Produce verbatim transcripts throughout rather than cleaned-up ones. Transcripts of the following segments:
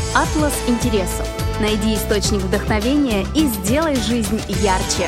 Атлас интересов. Найди источник вдохновения и сделай жизнь ярче.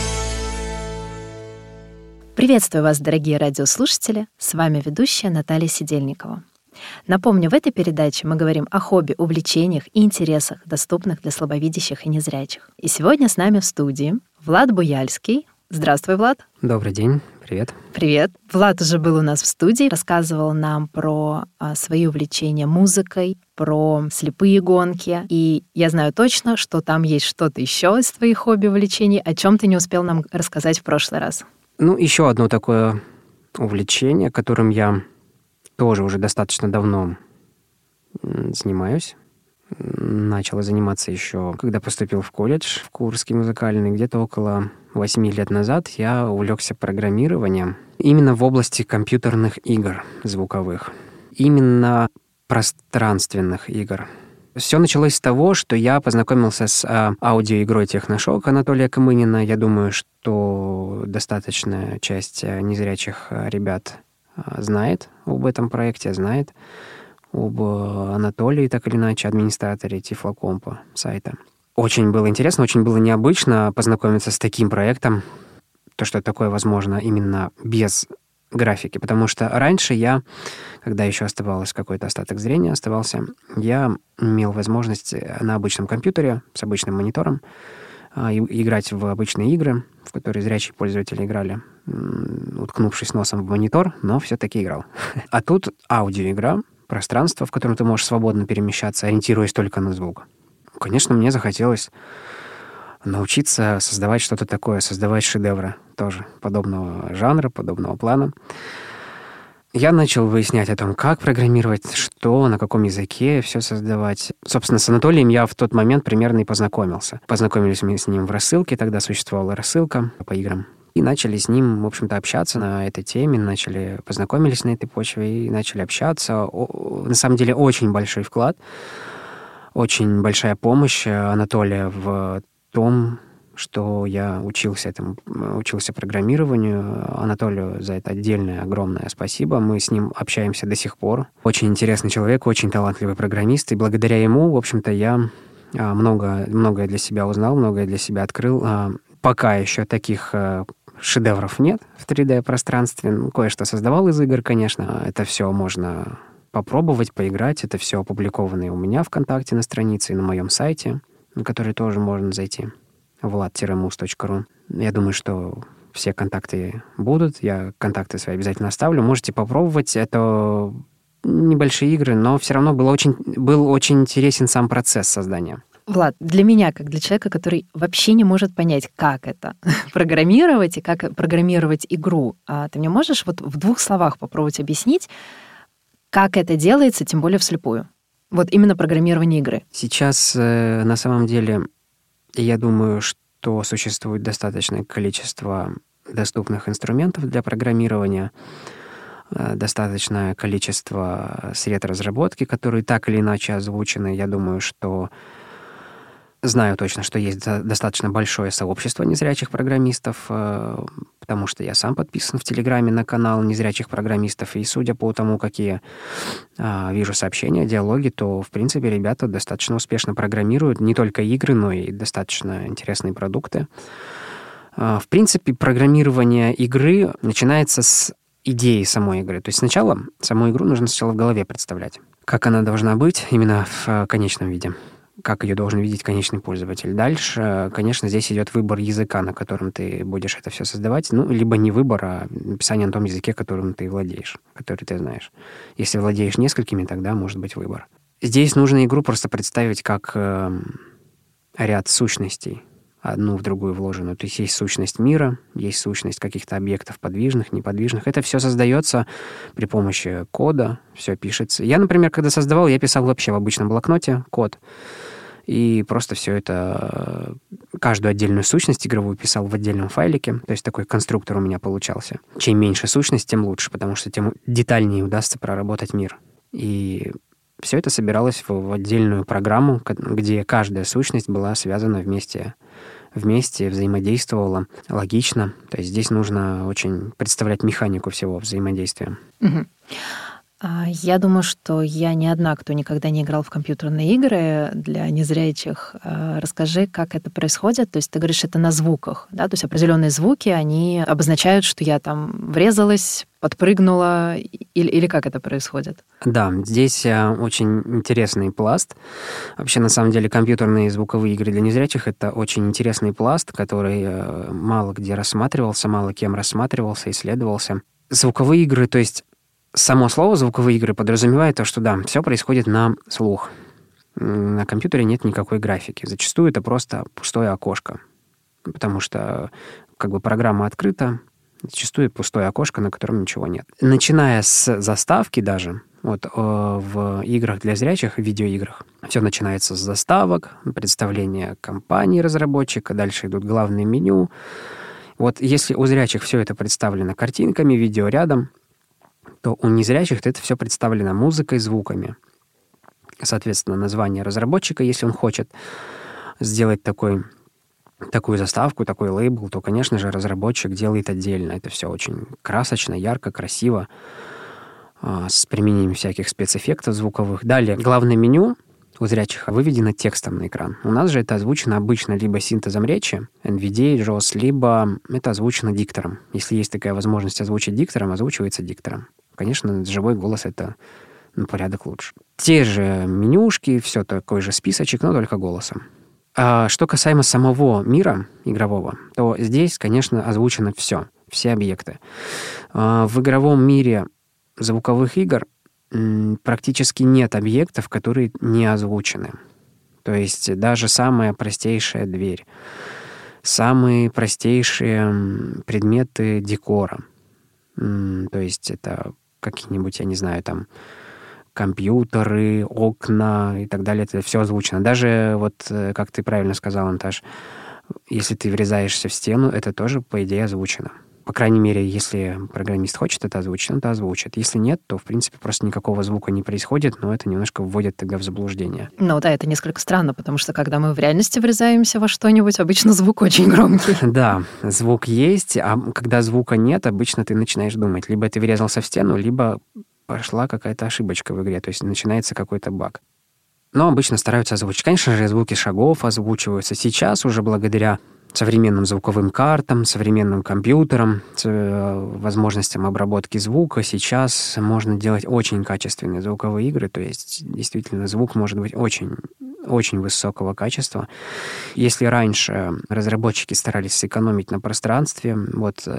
Приветствую вас, дорогие радиослушатели. С вами ведущая Наталья Сидельникова. Напомню, в этой передаче мы говорим о хобби, увлечениях и интересах, доступных для слабовидящих и незрячих. И сегодня с нами в студии Влад Буяльский. Здравствуй, Влад. Добрый день. Привет. Привет. Влад уже был у нас в студии, рассказывал нам про а, свои увлечения музыкой, про слепые гонки. И я знаю точно, что там есть что-то еще из твоих хобби, увлечений, о чем ты не успел нам рассказать в прошлый раз. Ну, еще одно такое увлечение, которым я тоже уже достаточно давно занимаюсь. Начал заниматься еще, когда поступил в колледж, в Курский музыкальный. Где-то около восьми лет назад я увлекся программированием именно в области компьютерных игр звуковых. Именно пространственных игр. Все началось с того, что я познакомился с а, аудиоигрой «Техношок» Анатолия Камынина. Я думаю, что достаточная часть незрячих ребят знает об этом проекте, знает об Анатолии, так или иначе, администраторе Тифлокомпа сайта. Очень было интересно, очень было необычно познакомиться с таким проектом, то, что такое возможно именно без графики, потому что раньше я, когда еще оставалось какой-то остаток зрения, оставался, я имел возможность на обычном компьютере с обычным монитором играть в обычные игры, в которые зрячие пользователи играли, уткнувшись носом в монитор, но все-таки играл. А тут аудиоигра, пространство, в котором ты можешь свободно перемещаться, ориентируясь только на звук. Конечно, мне захотелось научиться создавать что-то такое, создавать шедевры тоже подобного жанра, подобного плана. Я начал выяснять о том, как программировать, что, на каком языке все создавать. Собственно, с Анатолием я в тот момент примерно и познакомился. Познакомились мы с ним в рассылке, тогда существовала рассылка по играм. И начали с ним, в общем-то, общаться на этой теме, начали, познакомились на этой почве и начали общаться. О, на самом деле, очень большой вклад, очень большая помощь Анатолия в том, что я учился этому, учился программированию. Анатолию за это отдельное огромное спасибо. Мы с ним общаемся до сих пор. Очень интересный человек, очень талантливый программист. И благодаря ему, в общем-то, я много, многое для себя узнал, многое для себя открыл. Пока еще таких шедевров нет в три дэ-пространстве. Ну, кое-что создавал из игр, конечно. Это все можно попробовать, поиграть. Это все опубликовано и у меня ВКонтакте на странице, и на моем сайте, на который тоже можно зайти. влад муз точка ру. Я думаю, что все контакты будут. Я контакты свои обязательно оставлю. Можете попробовать. Это небольшие игры, но все равно был очень, был очень интересен сам процесс создания. Влад, для меня, как для человека, который вообще не может понять, как это программировать и как программировать игру, ты мне можешь вот в двух словах попробовать объяснить, как это делается, тем более вслепую? Вот именно программирование игры. Сейчас, э, на самом деле, я думаю, что существует достаточное количество доступных инструментов для программирования, э, достаточное количество сред разработки, которые так или иначе озвучены. Я думаю, что знаю точно, что есть достаточно большое сообщество незрячих программистов, э, потому что я сам подписан в Телеграме на канал незрячих программистов, и судя по тому, какие э, вижу сообщения, диалоги, то, в принципе, ребята достаточно успешно программируют не только игры, но и достаточно интересные продукты. Э, в принципе, программирование игры начинается с идеи самой игры. То есть сначала саму игру нужно сначала в голове представлять, как она должна быть именно в конечном виде, как ее должен видеть конечный пользователь. Дальше, конечно, здесь идет выбор языка, на котором ты будешь это все создавать. Ну, либо не выбор, а написание на том языке, которым ты владеешь, который ты знаешь. Если владеешь несколькими, тогда может быть выбор. Здесь нужно игру просто представить как э, ряд сущностей, одну в другую вложенную. То есть есть сущность мира, есть сущность каких-то объектов подвижных, неподвижных. Это все создается при помощи кода, все пишется. Я, например, когда создавал, я писал вообще в обычном блокноте код. И просто все это, каждую отдельную сущность игровую писал в отдельном файлике. То есть такой конструктор у меня получался. Чем меньше сущность, тем лучше, потому что тем детальнее удастся проработать мир. И все это собиралось в, в отдельную программу, где каждая сущность была связана вместе, вместе, взаимодействовала логично. То есть здесь нужно очень представлять механику всего взаимодействия. Угу. Я думаю, что я не одна, кто никогда не играл в компьютерные игры для незрячих. Расскажи, как это происходит. То есть ты говоришь, это на звуках, да? То есть определенные звуки, они обозначают, что я там врезалась, подпрыгнула, или, или как это происходит? Да, здесь очень интересный пласт. Вообще, на самом деле, компьютерные звуковые игры для незрячих — это очень интересный пласт, который мало где рассматривался, мало кем рассматривался, исследовался. Звуковые игры, то есть само слово «звуковые игры» подразумевает то, что да, все происходит на слух. На компьютере нет никакой графики. Зачастую это просто пустое окошко, потому что как бы программа открыта, зачастую пустое окошко, на котором ничего нет. Начиная с заставки даже, вот в играх для зрячих, в видеоиграх, все начинается с заставок, представления компании разработчика, дальше идут главные меню. Вот если у зрячих все это представлено картинками, видео рядом, то у незрячих это все представлено музыкой, звуками. Соответственно, название разработчика, если он хочет сделать такой, такую заставку, такой лейбл, то, конечно же, разработчик делает отдельно. Это все очень красочно, ярко, красиво, с применением всяких спецэффектов звуковых. Далее, главное меню у зрячих выведено текстом на экран. У нас же это озвучено обычно либо синтезом речи, эн ви ди эй, джоус, либо это озвучено диктором. Если есть такая возможность озвучить диктором, озвучивается диктором. Конечно, живой голос — это на порядок лучше. Те же менюшки, все такой же списочек, но только голосом. А что касаемо самого мира игрового, то здесь, конечно, озвучено все, все объекты. А в игровом мире звуковых игр практически нет объектов, которые не озвучены. То есть даже самая простейшая дверь, самые простейшие предметы декора. То есть это какие-нибудь, я не знаю, там компьютеры, окна и так далее, это все озвучено. Даже вот, как ты правильно сказал, Анташ, если ты врезаешься в стену, это тоже, по идее, озвучено. По крайней мере, если программист хочет это озвучить, он это озвучит. Если нет, то, в принципе, просто никакого звука не происходит, но это немножко вводит тогда в заблуждение. Ну да, это несколько странно, потому что, когда мы в реальности врезаемся во что-нибудь, обычно звук очень громкий. Да, звук есть, а когда звука нет, обычно ты начинаешь думать. Либо ты врезался в стену, либо пошла какая-то ошибочка в игре, то есть начинается какой-то баг. Но обычно стараются озвучить. Конечно же, звуки шагов озвучиваются. Сейчас уже благодаря современным звуковым картам, современным компьютерам, возможностям обработки звука, сейчас можно делать очень качественные звуковые игры, то есть действительно звук может быть очень, очень высокого качества. Если раньше разработчики старались сэкономить на пространстве, вот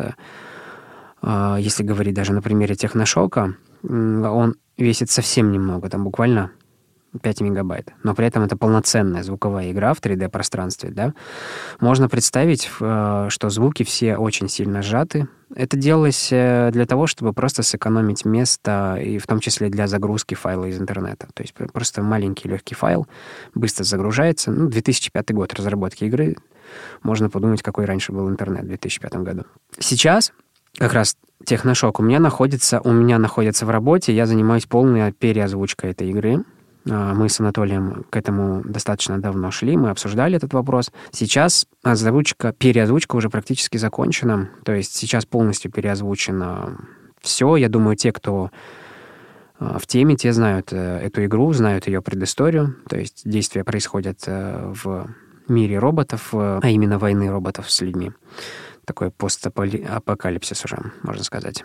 если говорить даже на примере Техношока, он весит совсем немного, там буквально пять мегабайт, но при этом это полноценная звуковая игра в три дэ-пространстве, да, можно представить, что звуки все очень сильно сжаты. Это делалось для того, чтобы просто сэкономить место, и в том числе для загрузки файла из интернета. То есть просто маленький легкий файл быстро загружается. Ну, две тысячи пятый год разработки игры. Можно подумать, какой раньше был интернет в две тысячи пятом году. Сейчас как раз Техношок у меня находится, у меня находится в работе, я занимаюсь полной переозвучкой этой игры. Мы с Анатолием к этому достаточно давно шли, мы обсуждали этот вопрос. Сейчас озвучка, переозвучка уже практически закончена, то есть сейчас полностью переозвучено все. Я думаю, те, кто в теме, те знают эту игру, знают ее предысторию, то есть действия происходят в мире роботов, а именно войны роботов с людьми. Такой постапокалипсис уже, можно сказать.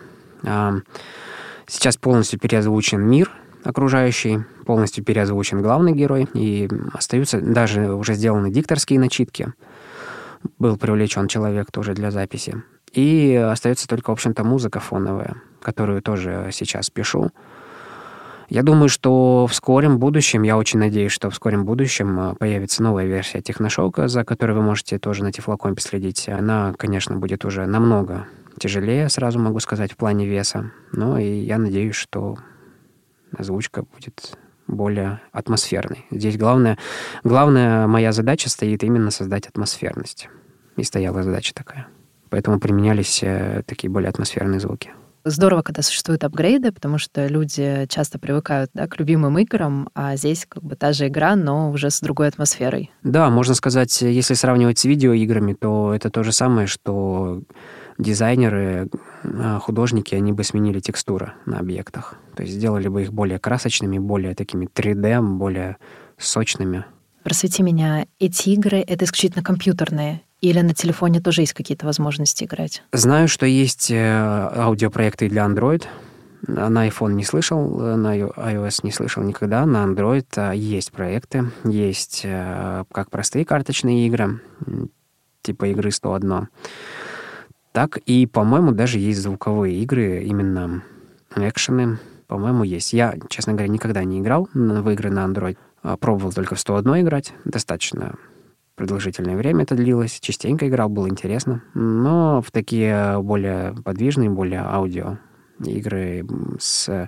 Сейчас полностью переозвучен мир окружающий, полностью переозвучен главный герой, и остаются даже уже сделаны дикторские начитки. Был привлечен человек тоже для записи. И остается только, в общем-то, музыка фоновая, которую тоже сейчас пишу. Я думаю, что в скором будущем, я очень надеюсь, что в скором будущем появится новая версия Техношока, за которой вы можете тоже на Тифлокомпе следить. Она, конечно, будет уже намного тяжелее, сразу могу сказать, в плане веса. Но и я надеюсь, что озвучка будет более атмосферной. Здесь главное, главная моя задача стоит именно создать атмосферность. И стояла задача такая. Поэтому применялись такие более атмосферные звуки. Здорово, когда существуют апгрейды, потому что люди часто привыкают, да, к любимым играм, а здесь как бы та же игра, но уже с другой атмосферой. Да, можно сказать, если сравнивать с видеоиграми, то это то же самое, что дизайнеры, художники, они бы сменили текстуры на объектах. То есть сделали бы их более красочными, более такими три дэ, более сочными. Просвети меня, эти игры — это исключительно компьютерные? Или на телефоне тоже есть какие-то возможности играть? Знаю, что есть аудиопроекты для Android. На iPhone не слышал, на iOS не слышал никогда. На Android есть проекты. Есть как простые карточные игры, типа игры сто одно, так и, по-моему, даже есть звуковые игры, именно экшены, по-моему, есть. Я, честно говоря, никогда не играл в игры на Android. Пробовал только в сто одно играть. Достаточно продолжительное время это длилось. Частенько играл, было интересно. Но в такие более подвижные, более аудио игры с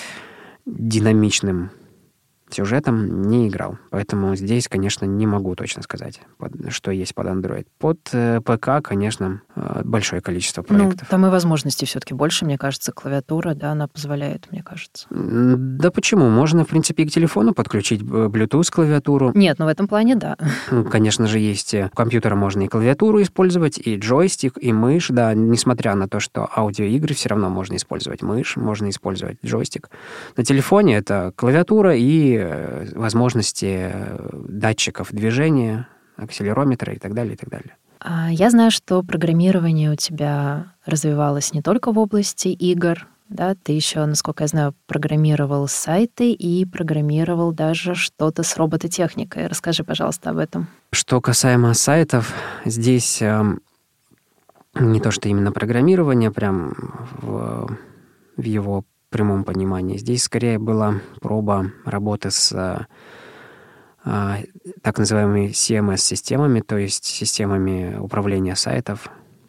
динамичным сюжетом не играл. Поэтому здесь, конечно, не могу точно сказать, что есть под Android. Под ПК, конечно, большое количество проектов. Ну, там и возможностей все-таки больше, мне кажется. Клавиатура, да, она позволяет, мне кажется. Да почему? Можно, в принципе, и к телефону подключить Bluetooth-клавиатуру. Нет, ну в этом плане, да. Конечно же, есть. У компьютера можно и клавиатуру использовать, и джойстик, и мышь, да. Несмотря на то, что аудиоигры, все равно можно использовать мышь, можно использовать джойстик. На телефоне это клавиатура и возможности датчиков движения, акселерометра и так далее, и так далее. Я знаю, что программирование у тебя развивалось не только в области игр, да, ты еще, насколько я знаю, программировал сайты и программировал даже что-то с робототехникой. Расскажи, пожалуйста, об этом. Что касаемо сайтов, здесь э, не то, что именно программирование, прям в, в его прямом понимании. Здесь скорее была проба работы с а, так называемыми си эм эс-системами, то есть системами управления сайтов.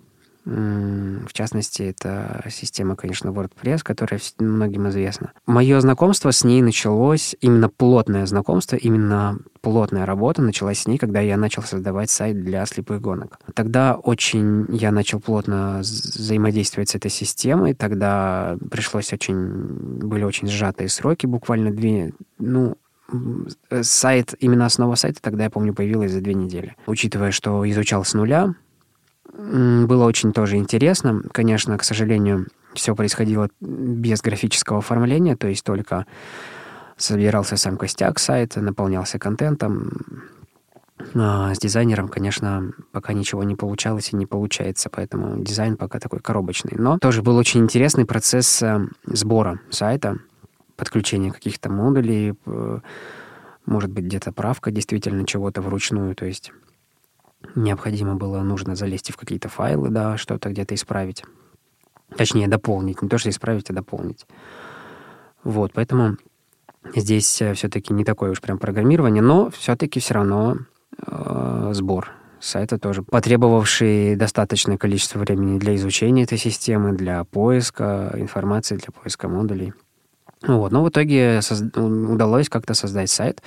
В частности, это система, конечно, WordPress, которая многим известна. Мое знакомство с ней началось, именно плотное знакомство, именно плотная работа началась с ней, когда я начал создавать сайт для слепых гонок. Тогда очень я начал плотно взаимодействовать с этой системой, тогда пришлось очень, были очень сжатые сроки, буквально две, ну, сайт, именно основа сайта тогда, я помню, появилась за две недели. Учитывая, что изучал с нуля, было очень тоже интересно. Конечно, к сожалению, все происходило без графического оформления, то есть только собирался сам костяк сайта, наполнялся контентом. А с дизайнером, конечно, пока ничего не получалось и не получается, поэтому дизайн пока такой коробочный. Но тоже был очень интересный процесс сбора сайта, подключения каких-то модулей, может быть, где-то правка действительно чего-то вручную, то есть необходимо было, нужно залезть в какие-то файлы, да, что-то где-то исправить. Точнее, дополнить. Не то, что исправить, а дополнить. Вот, поэтому здесь все-таки не такое уж прям программирование, но все-таки все равно э, сбор сайта тоже, потребовавший достаточное количество времени для изучения этой системы, для поиска информации, для поиска модулей. Вот, но в итоге созд... удалось как-то создать сайт.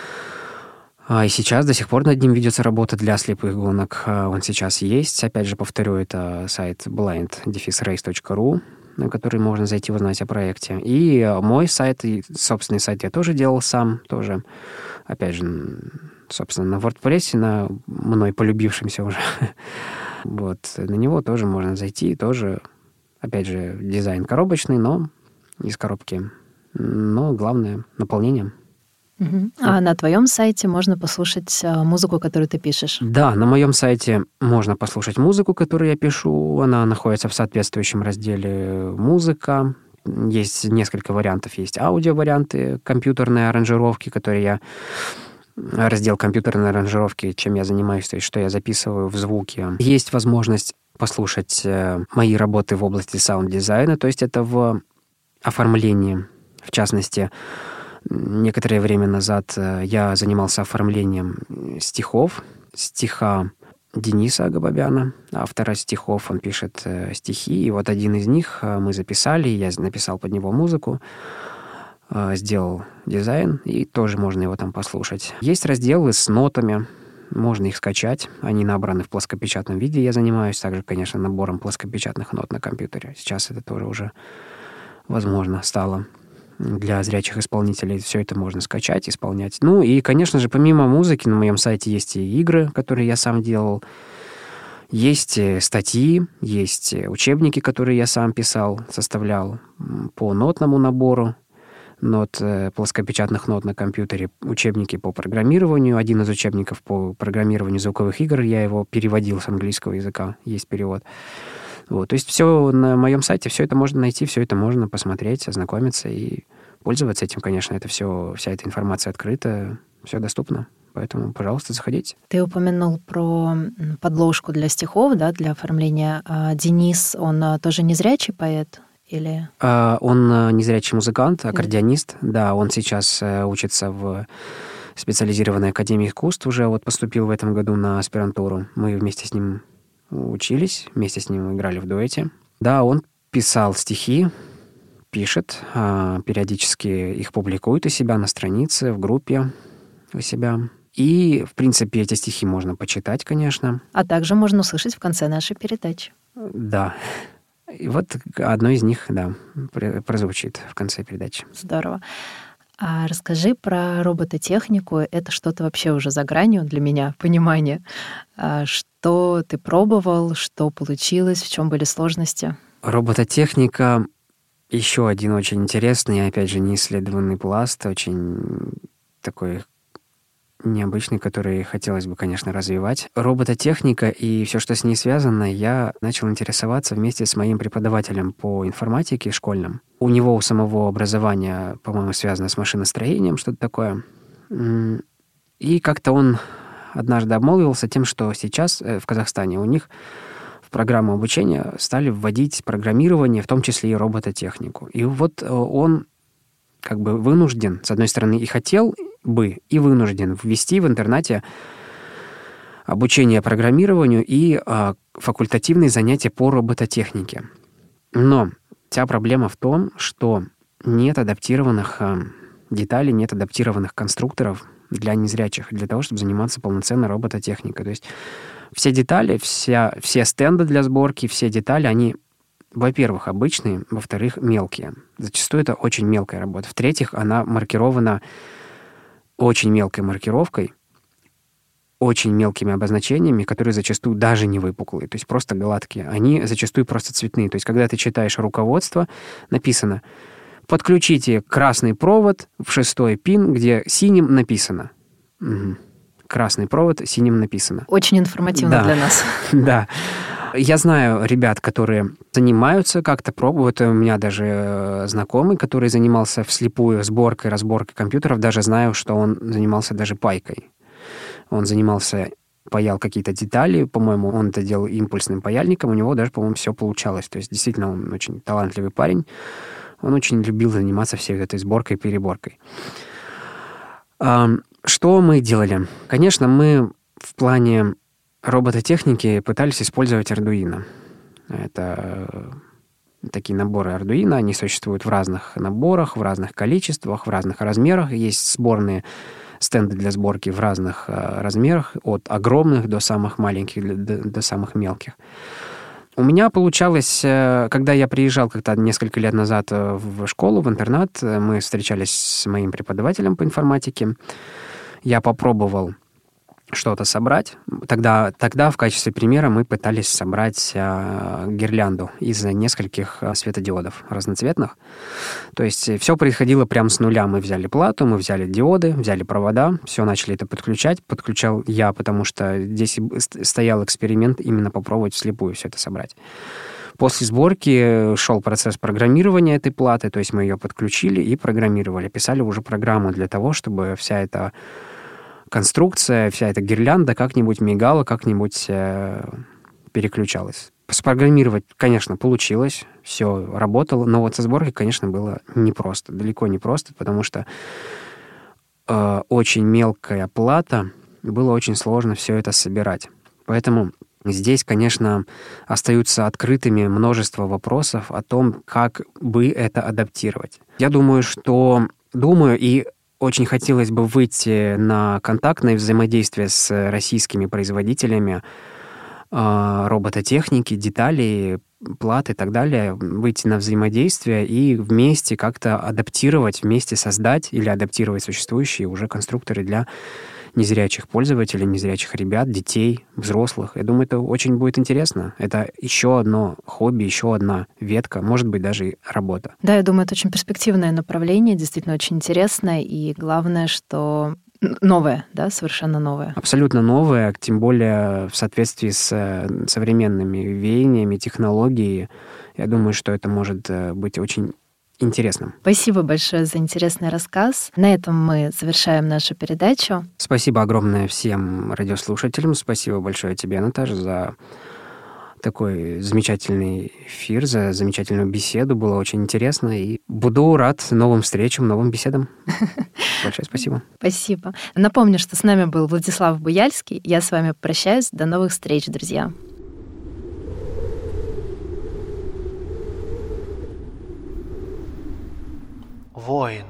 И сейчас до сих пор над ним ведется работа для слепых гонок. Он сейчас есть. Опять же, повторю, это сайт blind dash race точка ru, на который можно зайти узнать о проекте. И мой сайт, и собственный сайт я тоже делал сам. Тоже, опять же, собственно, на WordPress, на мной полюбившемся уже. Вот. На него тоже можно зайти. Тоже, опять же, дизайн коробочный, но из коробки. Но главное — наполнение. Uh-huh. А на твоем сайте можно послушать музыку, которую ты пишешь? Да, на моем сайте можно послушать музыку, которую я пишу. Она находится в соответствующем разделе «Музыка». Есть несколько вариантов. Есть аудио-варианты, компьютерные аранжировки, которые я... Раздел компьютерной аранжировки, чем я занимаюсь, то есть что я записываю в звуке. Есть возможность послушать мои работы в области саунд-дизайна, то есть это в оформлении, в частности. Некоторое время назад я занимался оформлением стихов. Стиха Дениса Агабабяна, автора стихов. Он пишет стихи. И вот один из них мы записали. Я написал под него музыку, сделал дизайн. И тоже можно его там послушать. Есть разделы с нотами. Можно их скачать. Они набраны в плоскопечатном виде. Я занимаюсь также, конечно, набором плоскопечатных нот на компьютере. Сейчас это тоже уже возможно стало. Для зрячих исполнителей все это можно скачать, исполнять. Ну и, конечно же, помимо музыки на моем сайте есть и игры, которые я сам делал. Есть статьи, есть учебники, которые я сам писал, составлял по нотному набору, нот, плоскопечатных нот на компьютере, учебники по программированию. Один из учебников по программированию звуковых игр, я его переводил с английского языка, есть перевод. Вот. То есть все на моем сайте, все это можно найти, все это можно посмотреть, ознакомиться и пользоваться этим, конечно. Это все, вся эта информация открыта, все доступно. Поэтому, пожалуйста, заходите. Ты упомянул про подложку для стихов, да, для оформления. А Денис, он тоже незрячий поэт? Или... А, он незрячий музыкант, аккордеонист. Или... Да, он сейчас учится в специализированной академии искусств, уже вот поступил в этом году на аспирантуру. Мы вместе с ним учились, вместе с ним играли в дуэте. Да, он писал стихи, пишет, периодически их публикует у себя на странице, в группе у себя. И, в принципе, эти стихи можно почитать, конечно. А также можно услышать в конце нашей передачи. Да. И вот одно из них, да, прозвучит в конце передачи. Здорово. А расскажи про робототехнику. Это что-то вообще уже за гранью для меня, понимания. Что ты пробовал, что получилось, в чем были сложности? Робототехника — еще один очень интересный, опять же, неисследованный пласт, очень такой необычный, который хотелось бы, конечно, развивать. Робототехника и все, что с ней связано, я начал интересоваться вместе с моим преподавателем по информатике школьным. У него у самого образование, по-моему, связано с машиностроением, что-то такое. И как-то он однажды обмолвился тем, что сейчас в Казахстане у них в программу обучения стали вводить программирование, в том числе и робототехнику. И вот он как бы вынужден, с одной стороны, и хотел бы, и вынужден ввести в интернате обучение программированию и а, факультативные занятия по робототехнике. Но вся проблема в том, что нет адаптированных а, деталей, нет адаптированных конструкторов для незрячих, для того, чтобы заниматься полноценной робототехникой. То есть все детали, вся, все стенды для сборки, все детали, они, во-первых, обычные, во-вторых, мелкие. Зачастую это очень мелкая работа. В-третьих, она маркирована очень мелкой маркировкой, очень мелкими обозначениями, которые зачастую даже не выпуклые, то есть просто гладкие. Они зачастую просто цветные. То есть когда ты читаешь руководство, написано «Подключите красный провод в шестой пин, где синим написано». Угу. Красный провод, синим написано. Очень информативно да. для нас. Да. Я знаю ребят, которые занимаются как-то, пробуют. У меня даже знакомый, который занимался вслепую сборкой, разборкой компьютеров. Даже знаю, что он занимался даже пайкой. Он занимался, паял какие-то детали. По-моему, он это делал импульсным паяльником. У него даже, по-моему, все получалось. То есть, действительно, он очень талантливый парень. Он очень любил заниматься всей этой сборкой, переборкой. Что мы делали? Конечно, мы в плане робототехники пытались использовать Arduino. Это такие наборы Arduino, они существуют в разных наборах, в разных количествах, в разных размерах. Есть сборные стенды для сборки в разных размерах, от огромных до самых маленьких, до, до самых мелких. У меня получалось, когда я приезжал как-то несколько лет назад в школу, в интернат, мы встречались с моим преподавателем по информатике, я попробовал что-то собрать. Тогда, тогда в качестве примера мы пытались собрать э, гирлянду из нескольких светодиодов разноцветных. То есть все происходило прямо с нуля. Мы взяли плату, мы взяли диоды, взяли провода, все начали это подключать. Подключал я, потому что здесь стоял эксперимент именно попробовать вслепую все это собрать. После сборки шел процесс программирования этой платы, то есть мы ее подключили и программировали. Писали уже программу для того, чтобы вся эта конструкция, вся эта гирлянда как-нибудь мигала, как-нибудь э, переключалась. Спрограммировать, конечно, получилось, все работало, но вот со сборкой, конечно, было непросто, далеко не просто, потому что э, очень мелкая плата, было очень сложно все это собирать. Поэтому здесь, конечно, остаются открытыми множество вопросов о том, как бы это адаптировать. Я думаю, что... Думаю, и очень хотелось бы выйти на контактное взаимодействие с российскими производителями э, робототехники, деталей, плат и так далее, выйти на взаимодействие и вместе как-то адаптировать, вместе создать или адаптировать существующие уже конструкторы для незрячих пользователей, незрячих ребят, детей, взрослых. Я думаю, это очень будет интересно. Это еще одно хобби, еще одна ветка, может быть, даже и работа. Да, я думаю, это очень перспективное направление, действительно очень интересное, и главное, что новое, да, совершенно новое. Абсолютно новое, тем более в соответствии с современными веяниями, технологией. Я думаю, что это может быть очень интересным. Спасибо большое за интересный рассказ. На этом мы завершаем нашу передачу. Спасибо огромное всем радиослушателям. Спасибо большое тебе, Наташа, за такой замечательный эфир, за замечательную беседу. Было очень интересно. И буду рад новым встречам, новым беседам. Большое спасибо. Спасибо. Напомню, что с нами был Владислав Буяльский. Я с вами прощаюсь. До новых встреч, друзья. Воин.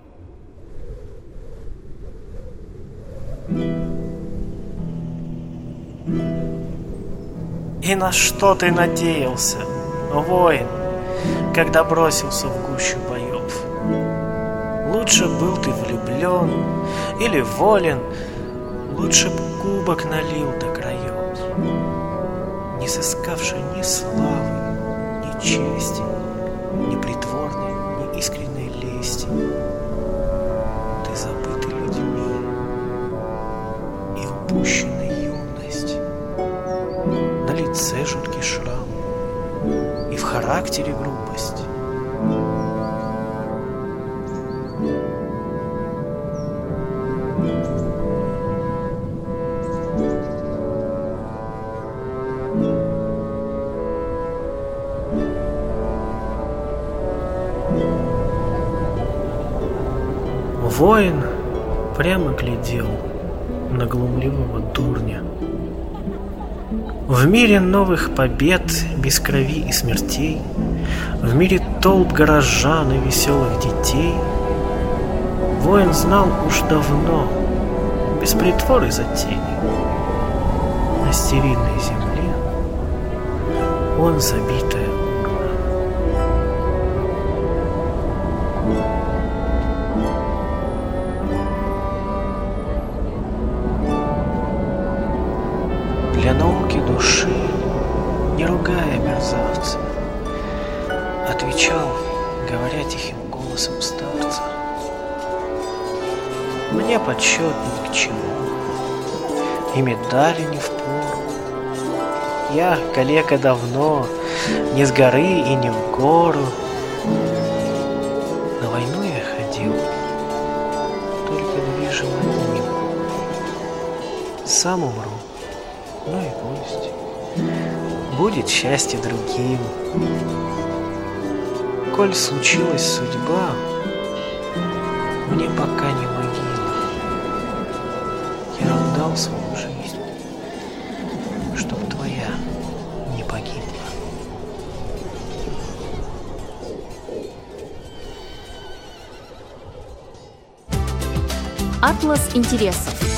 И на что ты надеялся, воин, когда бросился в гущу боев? Лучше был ты влюблен или волен, лучше б кубок налил до краев, не сыскавший ни славы, ни чести, ни притворной, ни искренней лести. Ты забытый людьми и упущенная юность, на лице жуткий шрам и в характере грубость. Воин прямо глядел на глумливого дурня. В мире новых побед, без крови и смертей, в мире толп горожан и веселых детей, воин знал уж давно, без притвор и затей, на стерильной земле он забитая урна. Для науки души, не ругая мерзавца, отвечал, говоря тихим голосом старца: мне подсчет ни к чему, и медали не впору. Я, калека, давно, не с горы и не в гору. На войну я ходил, только движимый одним. Сам умру. Ну и пусть. Будет счастье другим. Коль случилась судьба, мне пока не могила. Я отдал свою жизнь, чтоб твоя не погибла. Атлас интересов.